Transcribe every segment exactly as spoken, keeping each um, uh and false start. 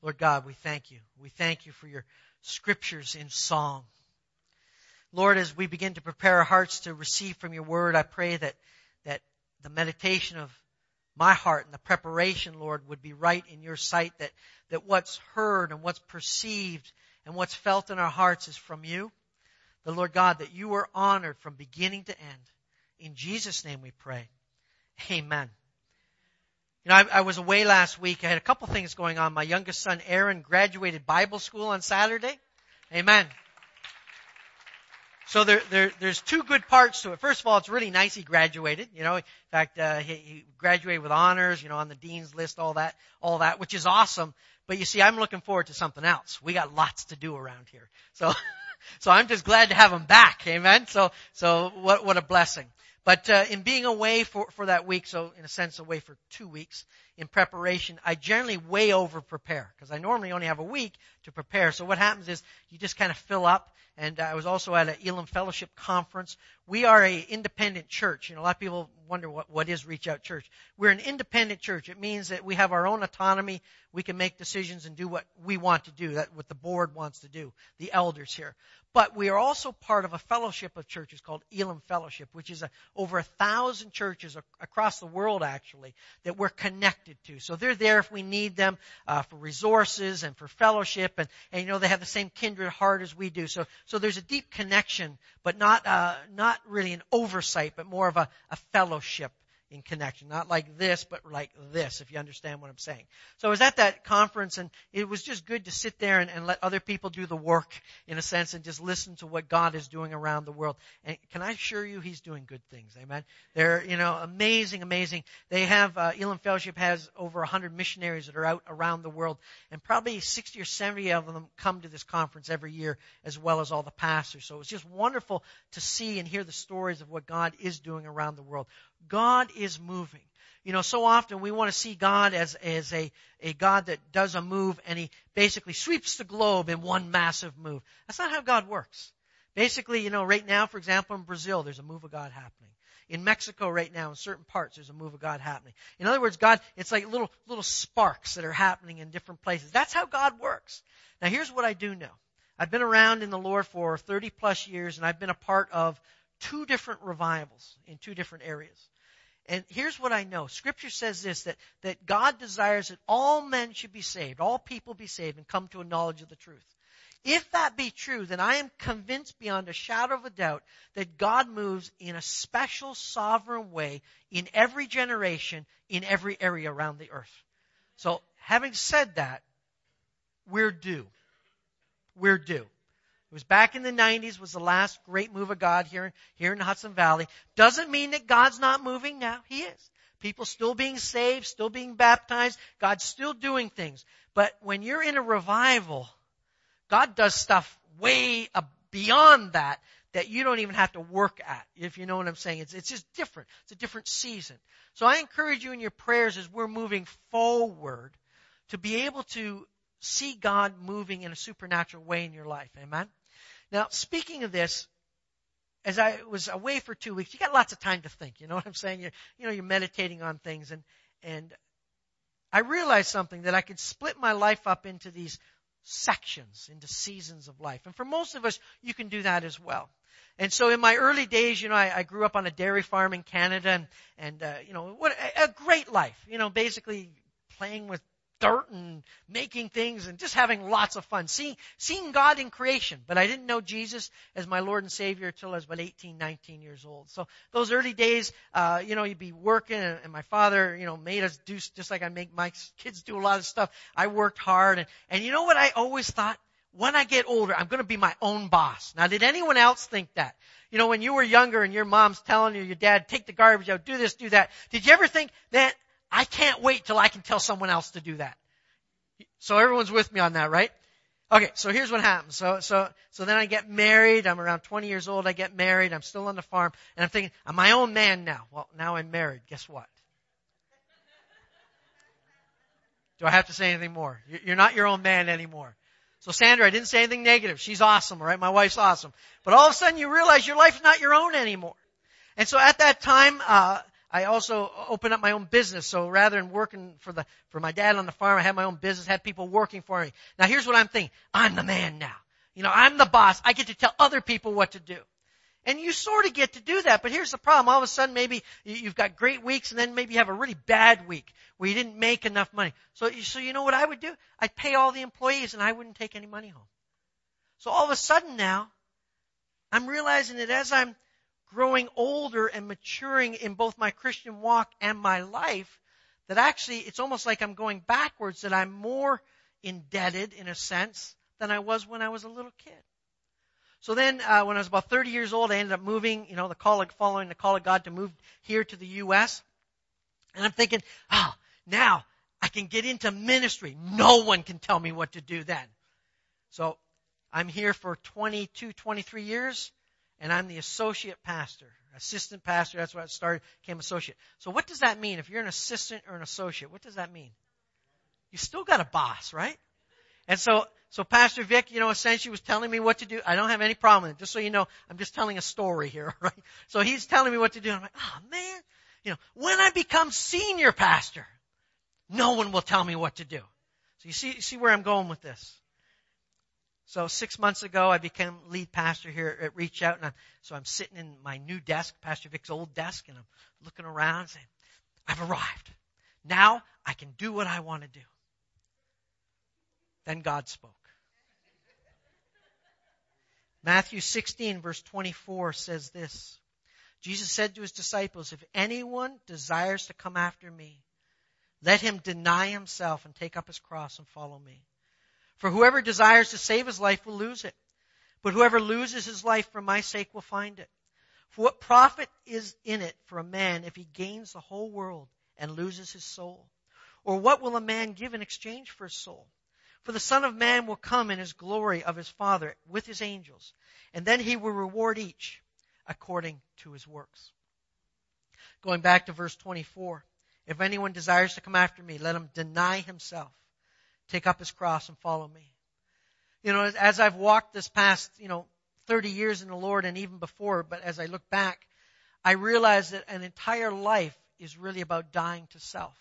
Lord God, we thank you. We thank you for your scriptures in song. Lord, as we begin to prepare our hearts to receive from your word, I pray that, that the meditation of my heart and the preparation, Lord, would be right in your sight, that, that what's heard and what's perceived and what's felt in our hearts is from you. The Lord God, that you are honored from beginning to end. In Jesus' name we pray. Amen. You know, I, I was away last week. I had a couple things going on. My youngest son, Aaron, graduated Bible school on Saturday. Amen. So there, there, there's two good parts to it. First of all, it's really nice he graduated. You know, in fact, uh, he, he graduated with honors, you know, on the dean's list, all that, all that, which is awesome. But you see, I'm looking forward to something else. We got lots to do around here. So, so I'm just glad to have him back. Amen. So, so what, what a blessing. But uh, in being away for, for that week, so in a sense away for two weeks in preparation, I generally way over prepare because I normally only have a week to prepare. So what happens is you just kind of fill up. And I was also at an Elam Fellowship conference. We are an independent church. You know, a lot of people wonder what, what is Reach Out Church. We're an independent church. It means that we have our own autonomy. We can make decisions and do what we want to do, that what the board wants to do, the elders here. But we are also part of a fellowship of churches called Elam Fellowship, which is a, over a thousand churches a, across the world, actually, that we're connected to. So they're there if we need them uh, for resources and for fellowship. And, and, you know, they have the same kindred heart as we do. So so there's a deep connection, but not uh, not really an oversight, but more of a, a fellowship in connection. Not like this, but like this, if you understand what I'm saying. So I was at that conference, and it was just good to sit there and, and let other people do the work, in a sense, and just listen to what God is doing around the world. And can I assure you, He's doing good things. Amen? They're, you know, amazing, amazing. They have, uh, Elam Fellowship has over one hundred missionaries that are out around the world, and probably sixty or seventy of them come to this conference every year, as well as all the pastors. So it's just wonderful to see and hear the stories of what God is doing around the world. God is moving. You know, so often we want to see God as, as a, a God that does a move and He basically sweeps the globe in one massive move. That's not how God works. Basically, you know, right now, for example, in Brazil, there's a move of God happening. In Mexico right now, in certain parts, there's a move of God happening. In other words, God, it's like little, little sparks that are happening in different places. That's how God works. Now, here's what I do know. I've been around in the Lord for thirty plus years, and I've been a part of two different revivals in two different areas. And here's what I know. Scripture says this, that, that God desires that all men should be saved, all people be saved, and come to a knowledge of the truth. If that be true, then I am convinced beyond a shadow of a doubt that God moves in a special, sovereign way in every generation, in every area around the earth. So, having said that, we're due. We're due. It was back in the nineties, was the last great move of God here, here in the Hudson Valley. Doesn't mean that God's not moving now. He is. People still being saved, still being baptized. God's still doing things. But when you're in a revival, God does stuff way beyond that that you don't even have to work at, if you know what I'm saying. It's, it's just different. It's a different season. So I encourage you in your prayers as we're moving forward to be able to see God moving in a supernatural way in your life. Amen? Now, speaking of this, as I was away for two weeks, you got lots of time to think. You know what I'm saying? You're, you know, you're meditating on things. And, and I realized something, that I could split my life up into these sections, into seasons of life. And for most of us, you can do that as well. And so in my early days, you know, I, I grew up on a dairy farm in Canada, and, and uh, you know, what a, a great life. You know, basically playing with dirt and making things and just having lots of fun. Seeing, seeing God in creation. But I didn't know Jesus as my Lord and Savior until I was about eighteen, nineteen years old. So those early days, uh, you know, you'd be working, and my father, you know, made us do, just like I make my kids do a lot of stuff. I worked hard. And, and you know what I always thought? When I get older, I'm going to be my own boss. Now, did anyone else think that? You know, when you were younger and your mom's telling you, your dad, take the garbage out, do this, do that. Did you ever think that I can't wait till I can tell someone else to do that? So everyone's with me on that, right? Okay, so here's what happens. So, so, so then I get married. I'm around twenty years old. I get married. I'm still on the farm. And I'm thinking, I'm my own man now. Well, now I'm married. Guess what? Do I have to say anything more? You're not your own man anymore. So Sandra, I didn't say anything negative. She's awesome, all right? My wife's awesome. But all of a sudden you realize your life's not your own anymore. And so at that time, uh, I also opened up my own business. So rather than working for the, for my dad on the farm, I had my own business, had people working for me. Now here's what I'm thinking. I'm the man now. You know, I'm the boss. I get to tell other people what to do. And you sort of get to do that. But here's the problem. All of a sudden, maybe you've got great weeks, and then maybe you have a really bad week where you didn't make enough money. So, so you know what I would do? I'd pay all the employees, and I wouldn't take any money home. So all of a sudden now, I'm realizing that as I'm growing older and maturing in both my Christian walk and my life, that actually it's almost like I'm going backwards, that I'm more indebted in a sense than I was when I was a little kid. So then, uh, when I was about thirty years old, I ended up moving, you know, the call of, following the call of God to move here to the U S And I'm thinking, oh, now I can get into ministry. No one can tell me what to do then. So I'm here for twenty-two, twenty-three years, and I'm the associate pastor, assistant pastor. That's where I started, became associate. So what does that mean? If you're an assistant or an associate, what does that mean? You still got a boss, right? And so, so Pastor Vic, you know, essentially was telling me what to do. I don't have any problem with it. Just so you know, I'm just telling a story here, right? So he's telling me what to do. I'm like, oh man, you know, when I become senior pastor, no one will tell me what to do. So you see, you see where I'm going with this. So six months ago, I became lead pastor here at Reach Out. And I'm, so I'm sitting in my new desk, Pastor Vic's old desk, and I'm looking around saying, I've arrived. Now I can do what I want to do. Then God spoke. Matthew sixteen, verse twenty-four says this. Jesus said to his disciples, if anyone desires to come after me, let him deny himself and take up his cross and follow me. For whoever desires to save his life will lose it. But whoever loses his life for my sake will find it. For what profit is in it for a man if he gains the whole world and loses his soul? Or what will a man give in exchange for his soul? For the Son of Man will come in his glory of his Father with his angels, and then he will reward each according to his works. Going back to verse twenty-four, if anyone desires to come after me, let him deny himself, take up his cross, and follow me. You know, as I've walked this past, you know, thirty years in the Lord and even before, but as I look back, I realize that an entire life is really about dying to self.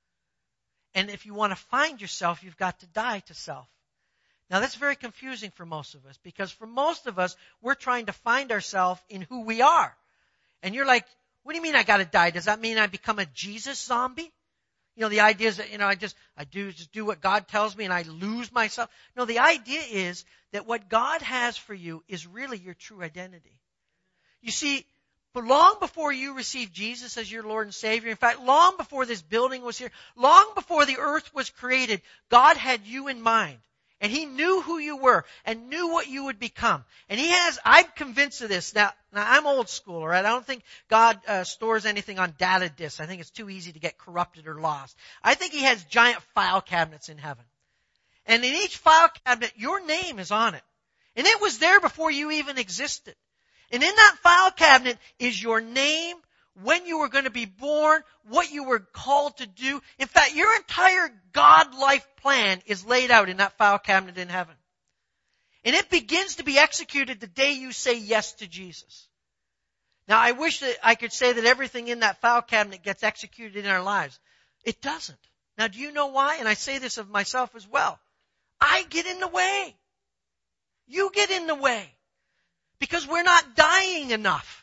And if you want to find yourself, you've got to die to self. Now that's very confusing for most of us, because for most of us, we're trying to find ourselves in who we are. And you're like, what do you mean I got to die? Does that mean I become a Jesus zombie? You know, the idea is that, you know, I just, I do, just do what God tells me and I lose myself. No, the idea is that what God has for you is really your true identity. You see, but long before you received Jesus as your Lord and Savior, in fact, long before this building was here, long before the earth was created, God had you in mind. And He knew who you were and knew what you would become. And He has, I'm convinced of this. Now, now I'm old school, right? I don't think God uh, stores anything on data disks. I think it's too easy to get corrupted or lost. I think He has giant file cabinets in heaven. And in each file cabinet, your name is on it. And it was there before you even existed. And in that file cabinet is your name, when you were going to be born, what you were called to do. In fact, your entire God life plan is laid out in that file cabinet in heaven. And it begins to be executed the day you say yes to Jesus. Now, I wish that I could say that everything in that file cabinet gets executed in our lives. It doesn't. Now, do you know why? And I say this of myself as well. I get in the way. You get in the way. Because we're not dying enough.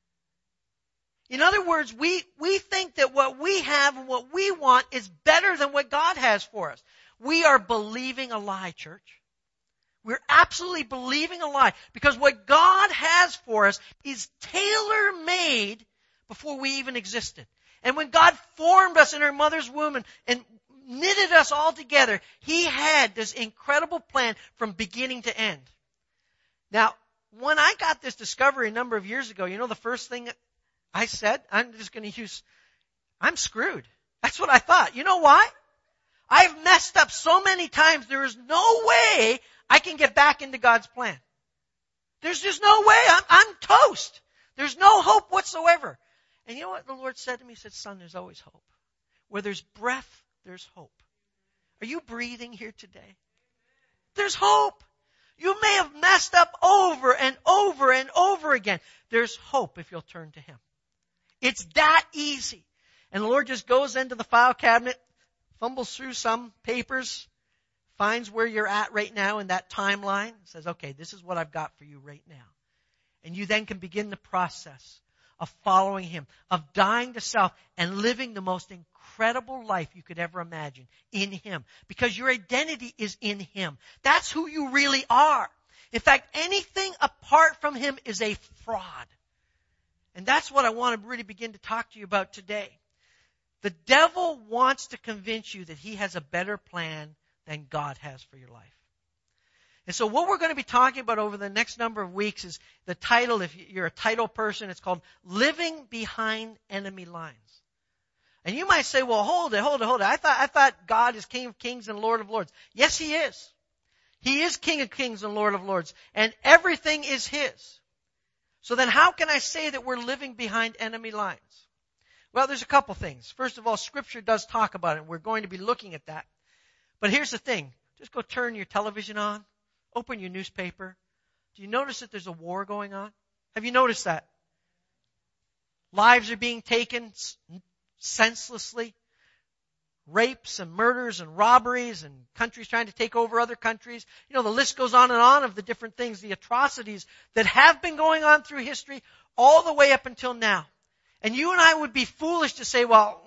In other words, we, we think that what we have and what we want is better than what God has for us. We are believing a lie, church. We're absolutely believing a lie. Because what God has for us is tailor-made before we even existed. And when God formed us in our mother's womb and, and knitted us all together, He had this incredible plan from beginning to end. Now, when I got this discovery a number of years ago, you know the first thing I said? I'm just going to use, I'm screwed. That's what I thought. You know why? I've messed up so many times, there is no way I can get back into God's plan. There's just no way. I'm, I'm toast. There's no hope whatsoever. And you know what the Lord said to me? He said, son, there's always hope. Where there's breath, there's hope. Are you breathing here today? There's hope. You may have messed up over and over and over again. There's hope if you'll turn to Him. It's that easy. And the Lord just goes into the file cabinet, fumbles through some papers, finds where you're at right now in that timeline, says, okay, this is what I've got for you right now. And you then can begin the process of following Him, of dying to self and living the most incredible life you could ever imagine in Him. Because your identity is in Him. That's who you really are. In fact, anything apart from Him is a fraud. And that's what I want to really begin to talk to you about today. The devil wants to convince you that he has a better plan than God has for your life. And so what we're going to be talking about over the next number of weeks is the title, if you're a title person, it's called Living Behind Enemy Lines. And you might say, well, hold it, hold it, hold it. I thought, I thought God is King of Kings and Lord of Lords. Yes, He is. He is King of Kings and Lord of Lords. And everything is His. So then how can I say that we're living behind enemy lines? Well, there's a couple things. First of all, Scripture does talk about it. We're going to be looking at that. But here's the thing. Just go turn your television on. Open your newspaper. Do you notice that there's a war going on? Have you noticed that? Lives are being taken senselessly. Rapes and murders and robberies and countries trying to take over other countries. You know, the list goes on and on of the different things, the atrocities that have been going on through history all the way up until now. And you and I would be foolish to say, well,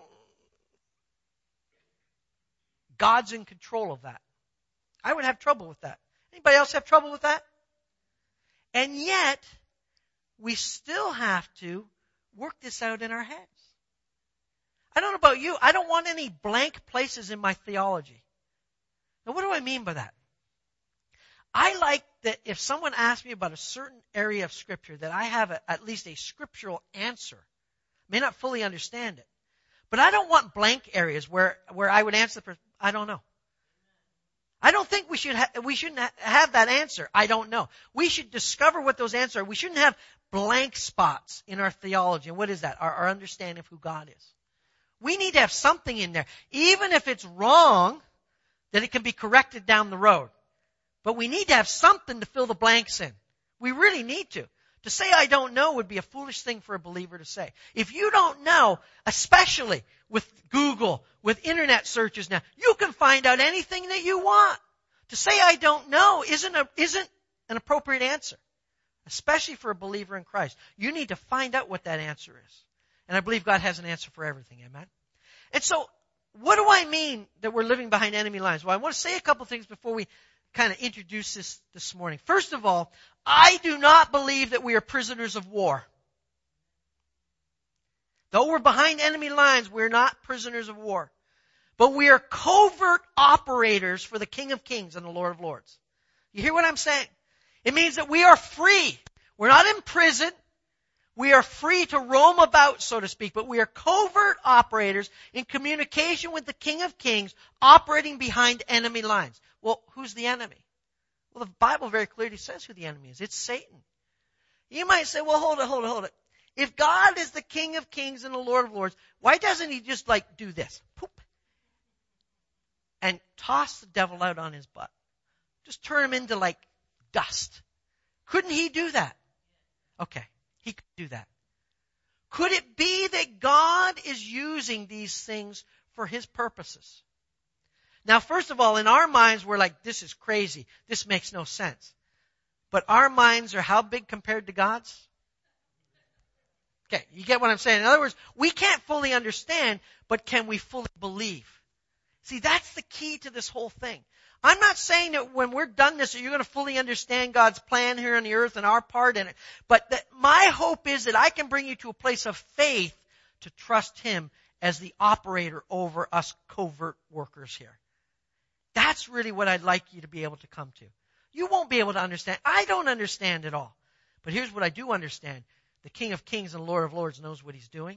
God's in control of that. I would have trouble with that. Anybody else have trouble with that? And yet, we still have to work this out in our heads. I don't know about you. I don't want any blank places in my theology. Now, what do I mean by that? I like that if someone asks me about a certain area of Scripture, that I have a, at least a scriptural answer. I may not fully understand it. But I don't want blank areas where, where I would answer the person, I don't know. I don't think we should ha- we shouldn't ha- have that answer. I don't know. We should discover what those answers are. We shouldn't have blank spots in our theology. And what is that? Our, our understanding of who God is. We need to have something in there. Even if it's wrong, that it can be corrected down the road. But we need to have something to fill the blanks in. We really need to. To say I don't know would be a foolish thing for a believer to say. If you don't know, especially with Google, with internet searches now, you can find out anything that you want. To say I don't know isn't a, isn't an appropriate answer. Especially for a believer in Christ. You need to find out what that answer is. And I believe God has an answer for everything. Amen? And so, what do I mean that we're living behind enemy lines? Well, I want to say a couple things before we kind of introduce this this morning. First of all, I do not believe that we are prisoners of war. Though we're behind enemy lines, we're not prisoners of war. But we are covert operators for the King of Kings and the Lord of Lords. You hear what I'm saying? It means that we are free. We're not in prison. We are free to roam about, so to speak, but we are covert operators in communication with the King of Kings, operating behind enemy lines. Well, who's the enemy? Well, the Bible very clearly says who the enemy is. It's Satan. You might say, well, hold it, hold it, hold it. If God is the King of Kings and the Lord of Lords, why doesn't He just like do this? Poop. And toss the devil out on his butt. Just turn him into like dust. Couldn't He do that? Okay. He could do that. Could it be that God is using these things for His purposes? Now, first of all, in our minds, we're like, this is crazy. This makes no sense. But our minds are how big compared to God's? Okay, you get what I'm saying? In other words, we can't fully understand, but can we fully believe? See, that's the key to this whole thing. I'm not saying that when we're done this, that you're going to fully understand God's plan here on the earth and our part in it. But that my hope is that I can bring you to a place of faith to trust Him as the operator over us covert workers here. That's really what I'd like you to be able to come to. You won't be able to understand. I don't understand it all. But here's what I do understand. The King of Kings and Lord of Lords knows what He's doing.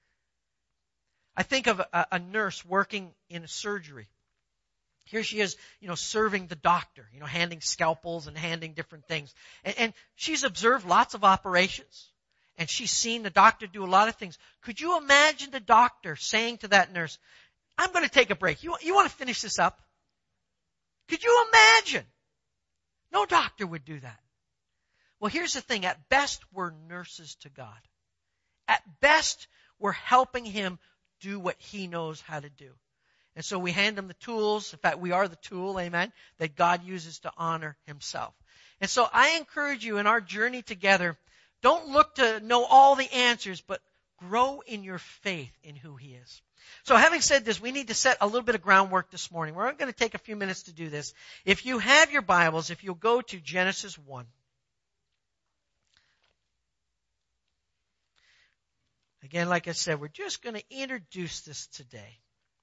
I think of a, a nurse working in a surgery. Here she is, you know, serving the doctor, you know, handing scalpels and handing different things. And, and she's observed lots of operations. And she's seen the doctor do a lot of things. Could you imagine the doctor saying to that nurse, I'm going to take a break. You, you want to finish this up? Could you imagine? No doctor would do that. Well, here's the thing. At best, we're nurses to God. At best, we're helping him do what he knows how to do. And so we hand him the tools. In fact, we are the tool, amen, that God uses to honor himself. And so I encourage you in our journey together, don't look to know all the answers, but grow in your faith in who he is. So having said this, we need to set a little bit of groundwork this morning. We're going to take a few minutes to do this. If you have your Bibles, if you'll go to Genesis one. Again, like I said, we're just going to introduce this today.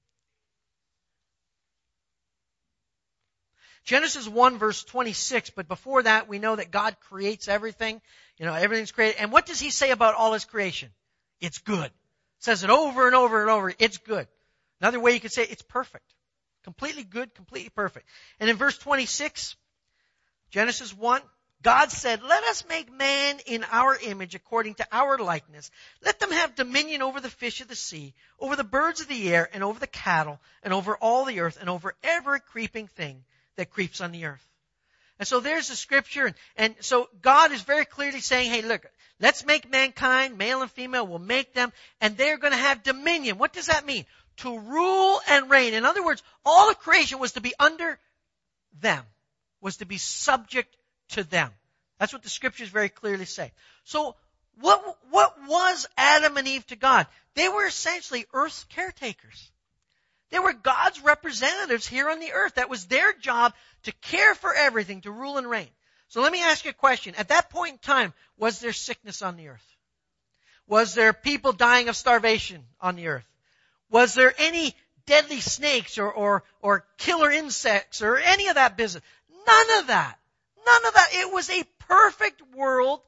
Genesis one verse twenty-six, but before that we know that God creates everything. You know, everything's created. And what does he say about all his creation? It's good. Says it over and over and over. It's good. Another way you could say it's perfect. Completely good, completely perfect. And in verse twenty-six, Genesis one, God said, let us make man in our image according to our likeness. Let them have dominion over the fish of the sea, over the birds of the air, and over the cattle, and over all the earth, and over every creeping thing that creeps on the earth. And so there's the scripture. And, and so God is very clearly saying, hey, look, let's make mankind, male and female, we'll make them, and they're going to have dominion. What does that mean? To rule and reign. In other words, all of creation was to be under them, was to be subject to them. That's what the scriptures very clearly say. So what, what was Adam and Eve to God? They were essentially earth's caretakers. They were God's representatives here on the earth. That was their job, to care for everything, to rule and reign. So let me ask you a question. At that point in time, was there sickness on the earth? Was there people dying of starvation on the earth? Was there any deadly snakes or, or, or killer insects or any of that business? None of that. None of that. It was a perfect world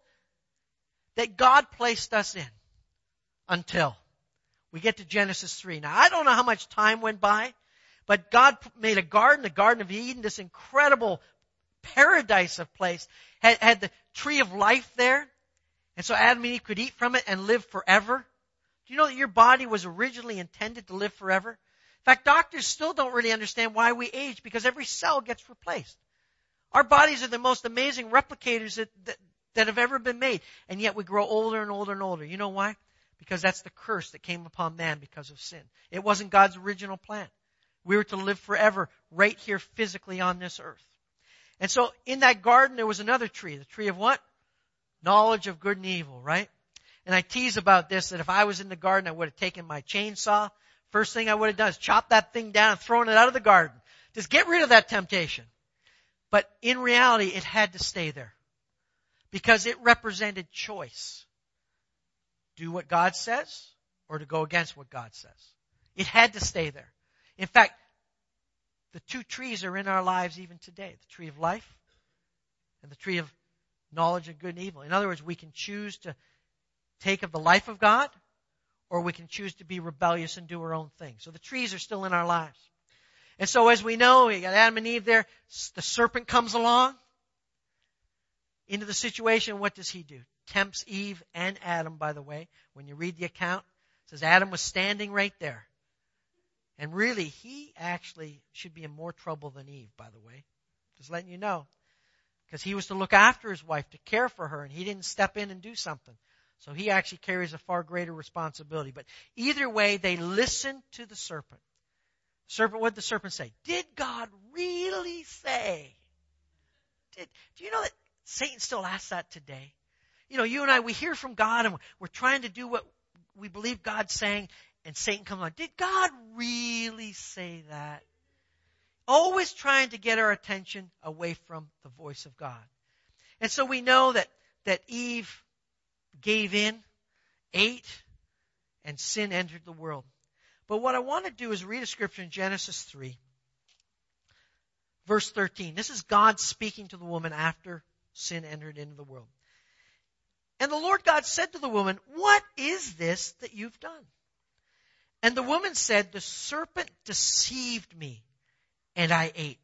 that God placed us in until we get to Genesis three. Now, I don't know how much time went by, but God made a garden, the Garden of Eden, this incredible paradise of place, had, had the tree of life there. And so Adam and Eve could eat from it and live forever. Do you know that your body was originally intended to live forever? In fact, doctors still don't really understand why we age, because every cell gets replaced. Our bodies are the most amazing replicators that, that, that have ever been made. And yet we grow older and older and older. You know why? Because that's the curse that came upon man because of sin. It wasn't God's original plan. We were to live forever right here physically on this earth. And so in that garden there was another tree. The tree of what? Knowledge of good and evil, right? And I tease about this, that if I was in the garden, I would have taken my chainsaw. First thing I would have done is chop that thing down and thrown it out of the garden. Just get rid of that temptation. But in reality, it had to stay there. Because it represented choice. Do what God says, or to go against what God says. It had to stay there. In fact, the two trees are in our lives even today. The tree of life and the tree of knowledge of good and evil. In other words, we can choose to take of the life of God, or we can choose to be rebellious and do our own thing. So the trees are still in our lives. And so as we know, we got Adam and Eve there. The serpent comes along into the situation. What does he do? Tempts Eve and Adam, by the way. When you read the account, it says Adam was standing right there. And really, he actually should be in more trouble than Eve, by the way. Just letting you know. Because he was to look after his wife, to care for her, and he didn't step in and do something. So he actually carries a far greater responsibility. But either way, they listened to the serpent. Serpent, what did the serpent say? Did God really say? Did, do you know that Satan still asks that today? You know, you and I, we hear from God and we're trying to do what we believe God's saying, and Satan comes along. Did God really say that? Always trying to get our attention away from the voice of God. And so we know that, that Eve gave in, ate, and sin entered the world. But what I want to do is read a scripture in Genesis three, verse thirteen. This is God speaking to the woman after sin entered into the world. And the Lord God said to the woman, what is this that you've done? And the woman said, the serpent deceived me, and I ate.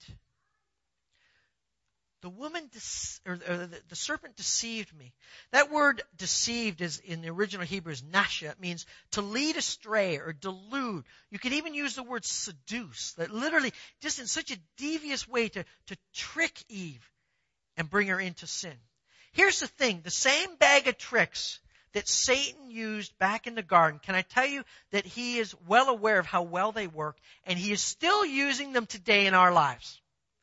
The woman, de- or, or the, the serpent deceived me. That word deceived is in the original Hebrew is nasha. It means to lead astray or delude. You can even use the word seduce. That literally, just in such a devious way to, to trick Eve and bring her into sin. Here's the thing. The same bag of tricks that Satan used back in the garden, can I tell you that he is well aware of how well they work, and he is still using them today in our lives.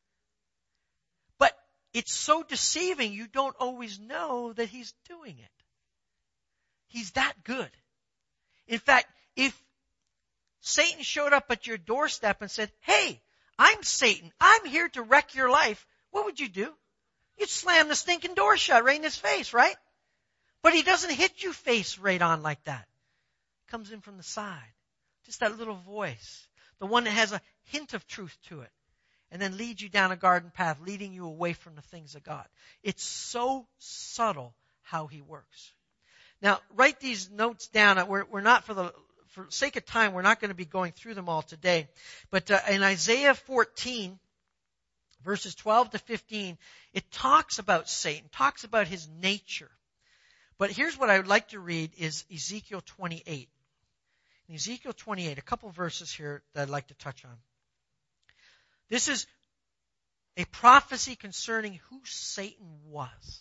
But it's so deceiving, you don't always know that he's doing it. He's that good. In fact, if Satan showed up at your doorstep and said, hey, I'm Satan, I'm here to wreck your life, what would you do? You'd slam the stinking door shut right in his face, right? But he doesn't hit you face right on like that. He comes in from the side. Just that little voice. The one that has a hint of truth to it. And then leads you down a garden path, leading you away from the things of God. It's so subtle how he works. Now, write these notes down. We're, we're not, for the for sake of time, we're not going to be going through them all today. But uh, in Isaiah fourteen, verses twelve to fifteen, it talks about Satan, talks about his nature. But here's what I would like to read is Ezekiel twenty-eight. In Ezekiel twenty-eight, a couple verses here that I'd like to touch on. This is a prophecy concerning who Satan was.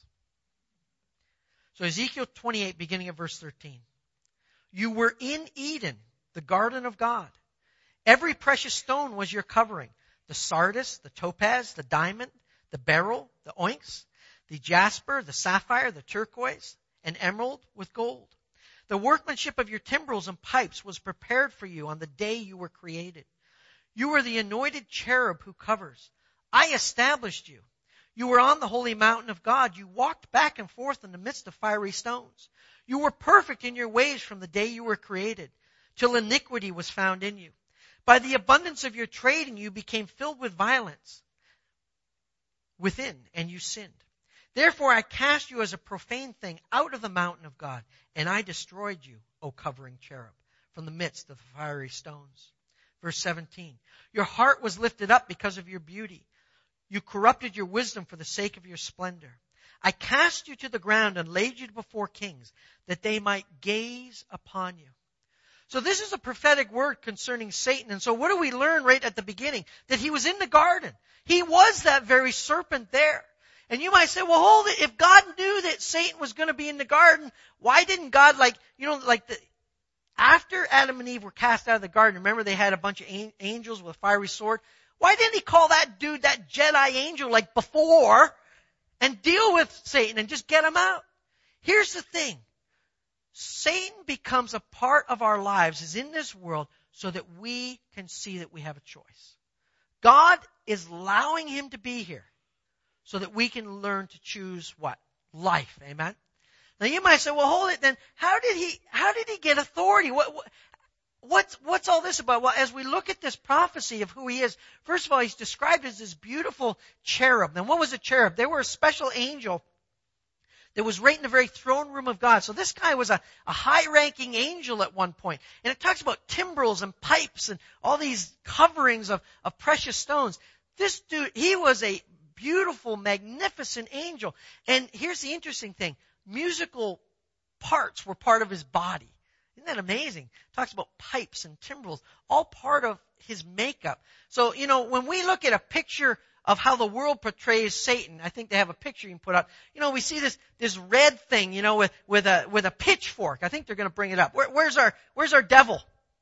So Ezekiel twenty-eight, beginning of verse thirteen. You were in Eden, the garden of God. Every precious stone was your covering. The sardius, the topaz, the diamond, the beryl, the onyx, the jasper, the sapphire, the turquoise, and emerald with gold. The workmanship of your timbrels and pipes was prepared for you on the day you were created. You were the anointed cherub who covers. I established you. You were on the holy mountain of God. You walked back and forth in the midst of fiery stones. You were perfect in your ways from the day you were created, till iniquity was found in you. By the abundance of your trading, you became filled with violence within, and you sinned. Therefore I cast you as a profane thing out of the mountain of God, and I destroyed you, O covering cherub, from the midst of the fiery stones. Verse seventeen, your heart was lifted up because of your beauty. You corrupted your wisdom for the sake of your splendor. I cast you to the ground and laid you before kings, that they might gaze upon you. So this is a prophetic word concerning Satan. And so what do we learn right at the beginning? That he was in the garden. He was that very serpent there. And you might say, well, hold it. If God knew that Satan was going to be in the garden, why didn't God, like, you know, like the, after Adam and Eve were cast out of the garden, remember they had a bunch of angels with a fiery sword? Why didn't he call that dude, that Jedi angel, like before, and deal with Satan and just get him out? Here's the thing. Satan becomes a part of our lives, is in this world, so that we can see that we have a choice. God is allowing him to be here so that we can learn to choose what? Life. Amen? Now you might say, well, hold it then. How did he, how did he get authority? What, what, what's, what's all this about? Well, as we look at this prophecy of who he is, first of all, he's described as this beautiful cherub. Now what was a cherub? They were a special angel that was right in the very throne room of God. So this guy was a, a high-ranking angel at one point. And it talks about timbrels and pipes and all these coverings of, of precious stones. This dude, he was a beautiful, magnificent angel. And here's the interesting thing. Musical parts were part of his body. Isn't that amazing? It talks about pipes and timbrels, all part of his makeup. So, you know, when we look at a picture of how the world portrays Satan, I think they have a picture you can put up. You know, we see this, this red thing, you know, with, with a, with a pitchfork. I think they're going to bring it up. Where, where's our, where's our devil?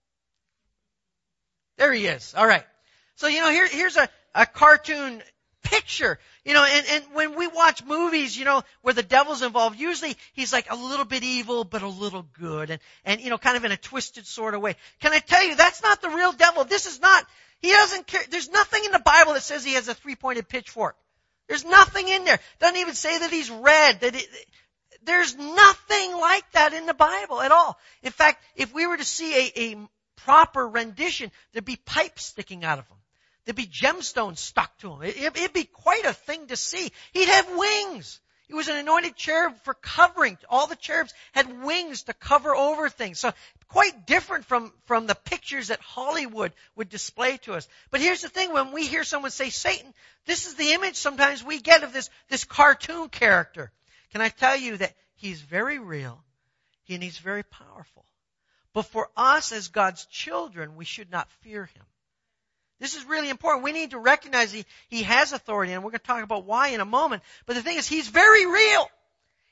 There he is. All right. So, you know, here, here's a, a cartoon picture, you know, and, and when we watch movies, you know, where the devil's involved, usually he's like a little bit evil, but a little good, and, and, you know, kind of in a twisted sort of way. Can I tell you, that's not the real devil. This is not, he doesn't care. There's nothing in the Bible that says he has a three-pointed pitchfork. There's nothing in there. Doesn't even say that he's red, that it, there's nothing like that in the Bible at all. In fact, if we were to see a, a proper rendition, there'd be pipes sticking out of him. There'd be gemstones stuck to him. It, it, it'd be quite a thing to see. He'd have wings. He was an anointed cherub for covering. All the cherubs had wings to cover over things. So quite different from, from the pictures that Hollywood would display to us. But here's the thing. When we hear someone say Satan, this is the image sometimes we get of this, this cartoon character. Can I tell you that he's very real and he's very powerful. But for us as God's children, we should not fear him. This is really important. We need to recognize he, he has authority, and we're going to talk about why in a moment. But the thing is, he's very real.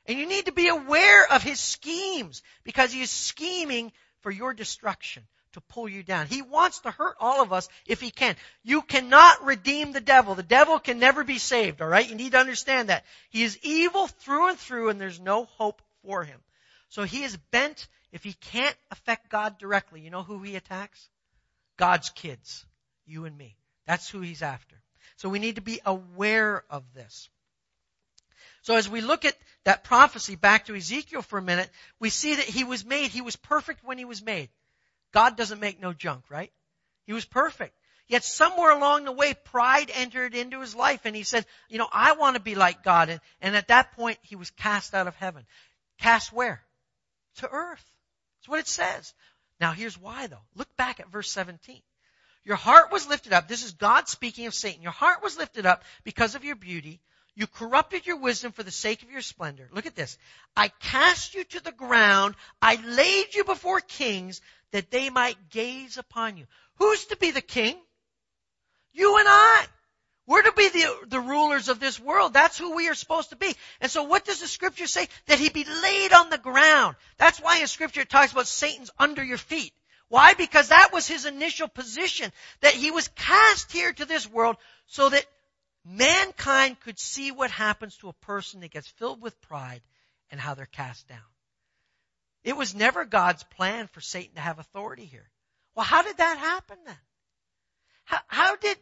And you need to be aware of his schemes because he is scheming for your destruction, to pull you down. He wants to hurt all of us if he can. You cannot redeem the devil. The devil can never be saved, all right? You need to understand that. He is evil through and through, and there's no hope for him. So he is bent, if he can't affect God directly, you know who he attacks? God's kids, you and me. That's who he's after. So we need to be aware of this. So as we look at that prophecy back to Ezekiel for a minute, we see that he was made, he was perfect when he was made. God doesn't make no junk, right? He was perfect. Yet somewhere along the way, pride entered into his life and he said, you know, I want to be like God. And, and at that point, he was cast out of heaven. Cast where? To earth. That's what it says. Now here's why though. Look back at verse seventeen. Your heart was lifted up. This is God speaking of Satan. Your heart was lifted up because of your beauty. You corrupted your wisdom for the sake of your splendor. Look at this. I cast you to the ground. I laid you before kings that they might gaze upon you. Who's to be the king? You and I. We're to be the, the rulers of this world. That's who we are supposed to be. And so what does the scripture say? That he be laid on the ground. That's why in scripture it talks about Satan's under your feet. Why? Because that was his initial position. That he was cast here to this world so that mankind could see what happens to a person that gets filled with pride and how they're cast down. It was never God's plan for Satan to have authority here. Well, how did that happen then? How, how did,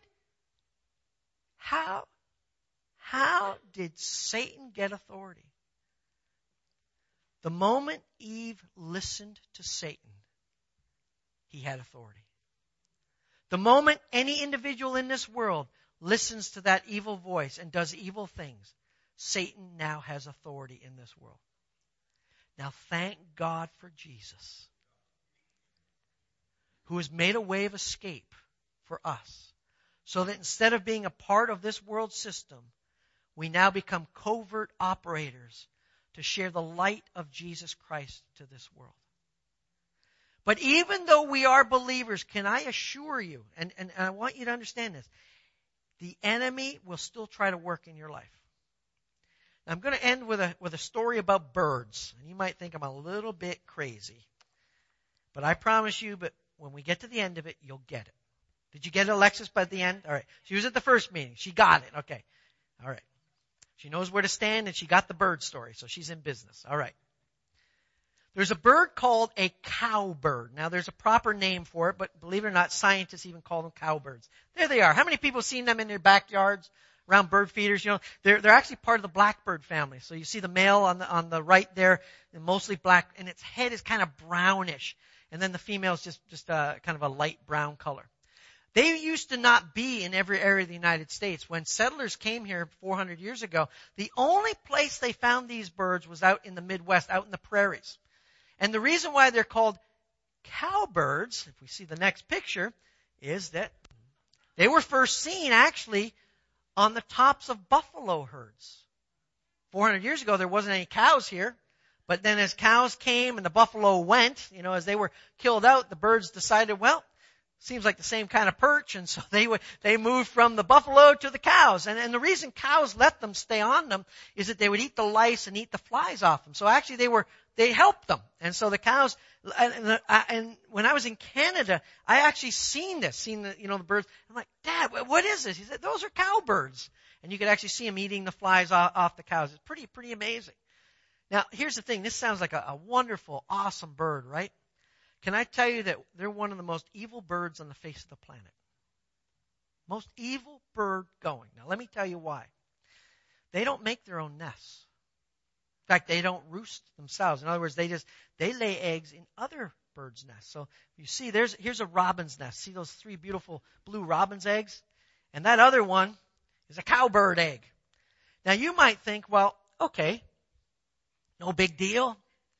how, how did Satan get authority? The moment Eve listened to Satan, he had authority. The moment any individual in this world listens to that evil voice and does evil things, Satan now has authority in this world. Now thank God for Jesus, who has made a way of escape for us, so that instead of being a part of this world system, we now become covert operators to share the light of Jesus Christ to this world. But even though we are believers, can I assure you, and, and, and I want you to understand this, the enemy will still try to work in your life. Now, I'm going to end with a, with a story about birds. And you might think I'm a little bit crazy. But I promise you, but when we get to the end of it, you'll get it. Did you get it, Alexis, by the end? All right. She was at the first meeting. She got it. Okay. All right. She knows where to stand, and she got the bird story, so she's in business. All right. There's a bird called a cowbird. Now, there's a proper name for it, but believe it or not, scientists even call them cowbirds. There they are. How many people have seen them in their backyards around bird feeders? You know, they're, they're actually part of the blackbird family. So you see the male on the, on the right there, mostly black, and its head is kind of brownish. And then the female is just, just uh, kind of a light brown color. They used to not be in every area of the United States. When settlers came here four hundred years ago, the only place they found these birds was out in the Midwest, out in the prairies. And the reason why they're called cowbirds, if we see the next picture, is that they were first seen actually on the tops of buffalo herds. four hundred years ago, there wasn't any cows here. But then as cows came and the buffalo went, you know, as they were killed out, the birds decided, well, seems like the same kind of perch, and so they would, they moved from the buffalo to the cows. And, and the reason cows let them stay on them is that they would eat the lice and eat the flies off them. So actually they were, they helped them. And so the cows, and, and, and when I was in Canada, I actually seen this, seen the, you know, the birds. I'm like, Dad, what is this? He said, those are cowbirds. And you could actually see them eating the flies off, off the cows. It's pretty, pretty amazing. Now, here's the thing. This sounds like a, a wonderful, awesome bird, right? Can I tell you that they're one of the most evil birds on the face of the planet? Most evil bird going. Now, let me tell you why. They don't make their own nests. In fact, they don't roost themselves. In other words, they just, they lay eggs in other birds' nests. So you see, there's, here's a robin's nest. See those three beautiful blue robin's eggs? And that other one is a cowbird egg. Now, you might think, well, okay, no big deal.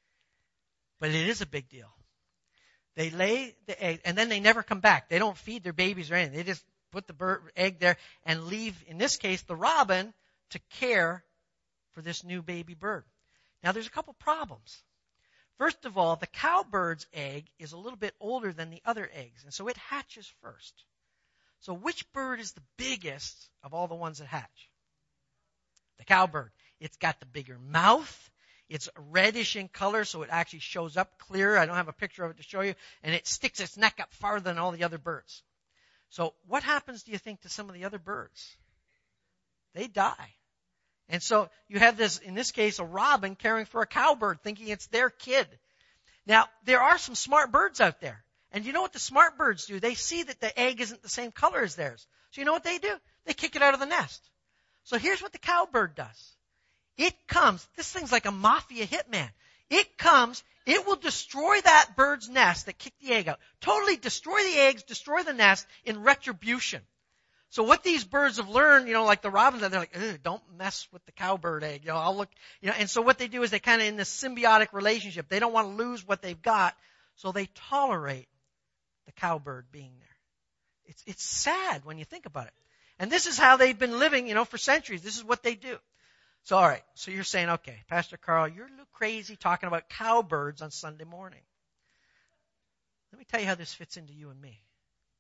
But it is a big deal. They lay the egg, and then they never come back. They don't feed their babies or anything. They just put the bird, egg there and leave, in this case, the robin to care for this new baby bird. Now, there's a couple problems. First of all, the cowbird's egg is a little bit older than the other eggs, and so it hatches first. So which bird is the biggest of all the ones that hatch? The cowbird. It's got the bigger mouth. It's reddish in color, so it actually shows up clear. I don't have a picture of it to show you. And it sticks its neck up farther than all the other birds. So what happens, do you think, to some of the other birds? They die. And so you have this, in this case, a robin caring for a cowbird, thinking it's their kid. Now, there are some smart birds out there. And you know what the smart birds do? They see that the egg isn't the same color as theirs. So you know what they do? They kick it out of the nest. So here's what the cowbird does. It comes, this thing's like a mafia hitman. It comes, it will destroy that bird's nest that kicked the egg out. Totally destroy the eggs, destroy the nest in retribution. So what these birds have learned, you know, like the robins, they're like, ugh, don't mess with the cowbird egg. You know, I'll look, you know, and so what they do is they kind of in this symbiotic relationship. They don't want to lose what they've got, so they tolerate the cowbird being there. It's, it's sad when you think about it. And this is how they've been living, you know, for centuries. This is what they do. So, all right. So you're saying, okay, Pastor Carl, you're a little crazy talking about cowbirds on Sunday morning. Let me tell you how this fits into you and me.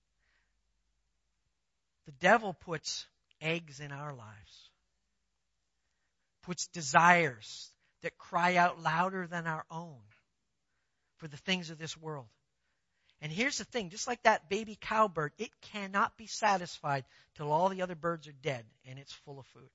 The devil puts eggs in our lives, puts desires that cry out louder than our own for the things of this world. And here's the thing, just like that baby cowbird, it cannot be satisfied till all the other birds are dead and it's full of food.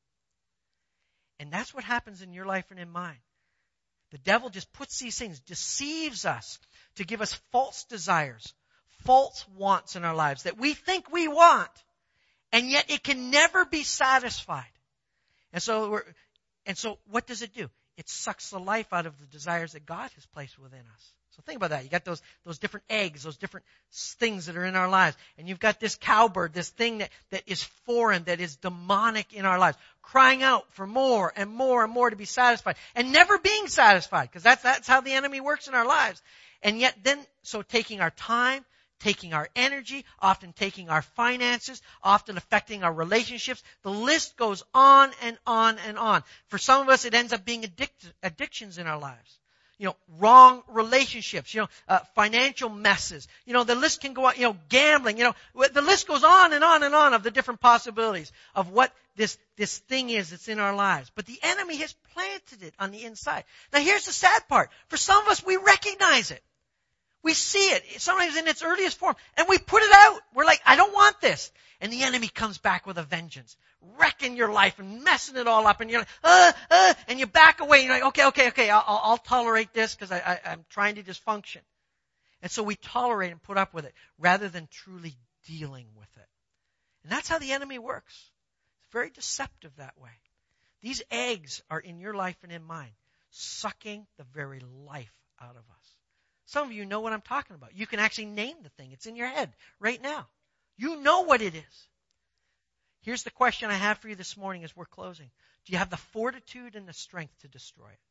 And that's what happens in your life and in mine. The devil just puts these things, deceives us to give us false desires, false wants in our lives that we think we want. And yet it can never be satisfied. And so we're, and so what does it do? It sucks the life out of the desires that God has placed within us. So think about that. You got those, those different eggs, those different things that are in our lives. And you've got this cowbird, this thing that, that is foreign, that is demonic in our lives, crying out for more and more and more to be satisfied and never being satisfied, because that's, that's how the enemy works in our lives. And yet then, so taking our time, taking our energy, often taking our finances, often affecting our relationships. The list goes on and on and on. For some of us, it ends up being addict- addictions in our lives. You know, wrong relationships, you know, uh, financial messes. You know, the list can go on, you know, gambling, you know, the list goes on and on and on of the different possibilities of what this, this thing is that's in our lives. But the enemy has planted it on the inside. Now here's the sad part. For some of us, we recognize it. We see it, sometimes in its earliest form, and we put it out. We're like, I don't want this. And the enemy comes back with a vengeance, wrecking your life and messing it all up. And you're like, uh, uh, and you back away. And you're like, okay, okay, okay, I'll, I'll tolerate this because I, I, I'm trying to just function. And so we tolerate and put up with it rather than truly dealing with it. And that's how the enemy works. It's very deceptive that way. These eggs are in your life and in mine, sucking the very life out of us. Some of you know what I'm talking about. You can actually name the thing. It's in your head right now. You know what it is. Here's the question I have for you this morning as we're closing. Do you have the fortitude and the strength to destroy it?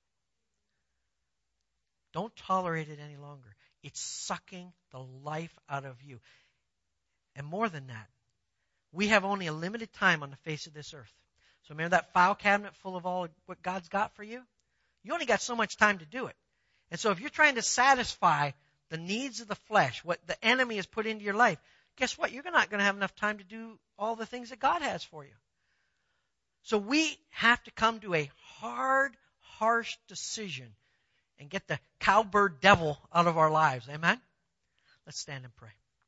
Don't tolerate it any longer. It's sucking the life out of you. And more than that, we have only a limited time on the face of this earth. So remember that file cabinet full of all what God's got for you? You only got so much time to do it. And so if you're trying to satisfy the needs of the flesh, what the enemy has put into your life, guess what? You're not going to have enough time to do all the things that God has for you. So we have to come to a hard, harsh decision and get the cowbird devil out of our lives. Amen? Let's stand and pray.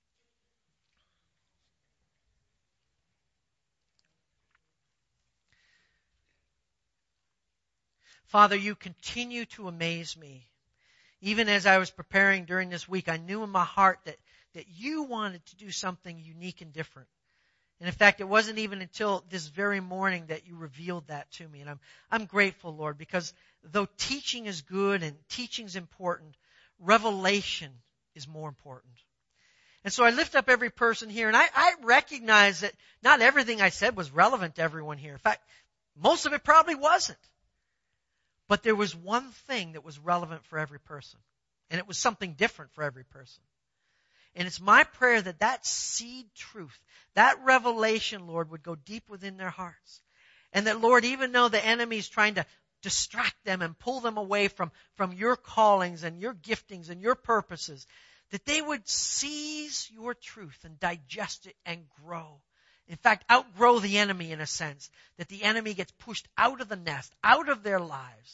Father, you continue to amaze me. Even as I was preparing during this week, I knew in my heart that, that you wanted to do something unique and different. And in fact, it wasn't even until this very morning that you revealed that to me. And I'm, I'm grateful, Lord, because though teaching is good and teaching is important, revelation is more important. And so I lift up every person here, and I, I recognize that not everything I said was relevant to everyone here. In fact, most of it probably wasn't. But there was one thing that was relevant for every person. And it was something different for every person. And it's my prayer that that seed truth, that revelation, Lord, would go deep within their hearts. And that, Lord, even though the enemy is trying to distract them and pull them away from, from your callings and your giftings and your purposes, that they would seize your truth and digest it and grow. In fact, outgrow the enemy in a sense, that the enemy gets pushed out of the nest, out of their lives.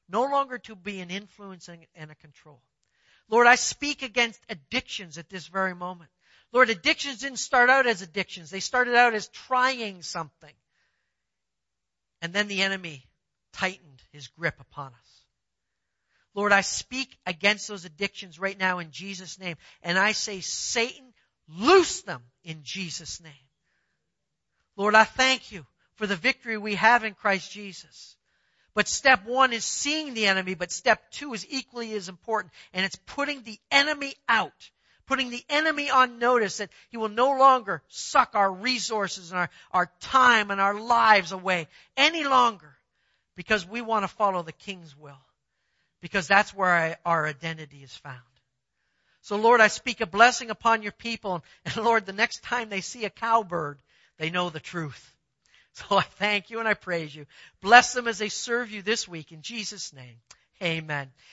no longer to be an influence and, and a control. Lord, I speak against addictions at this very moment. Lord, addictions didn't start out as addictions. They started out as trying something. And then the enemy tightened his grip upon us. Lord, I speak against those addictions right now in Jesus' name. And I say, Satan, loose them in Jesus' name. Lord, I thank you for the victory we have in Christ Jesus. But step one is seeing the enemy, but step two is equally as important, and it's putting the enemy out, putting the enemy on notice that he will no longer suck our resources and our, our time and our lives away any longer, because we want to follow the King's will, because that's where I, our identity is found. So Lord, I speak a blessing upon your people, and Lord, the next time they see a cowbird, they know the truth. So I thank you and I praise you. Bless them as they serve you this week in Jesus' name. Amen.